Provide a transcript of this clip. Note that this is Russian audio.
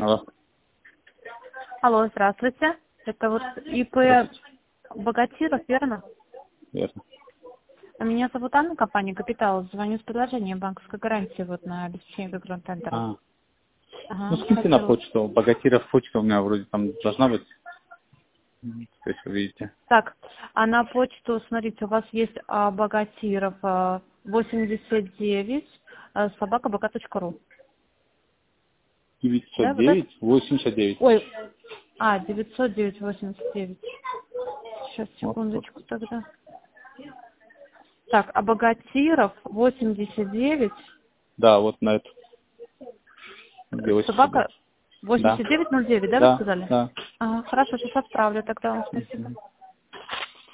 Алло. Алло, здравствуйте. Это вот ИП Богатиров, верно? Верно. Меня зовут Анна, компания «Капитал». Звоню с предложением банковской гарантии вот на обеспечение гранд-тендера. Ну, скиньте на почту. Богатиров почта у меня вроде там должна быть. То есть вы видите. Так, а на почту, смотрите, у вас есть Богатиров 89 @bk.ru. 909 89. Ой, 909 89. Сейчас, Вот. секундочку тогда. Так, Богатиров 89. Да, вот на эту. Где 89. Собака 8909, да, вы Да, сказали? да. Ага, хорошо, сейчас отправлю тогда вам, спасибо.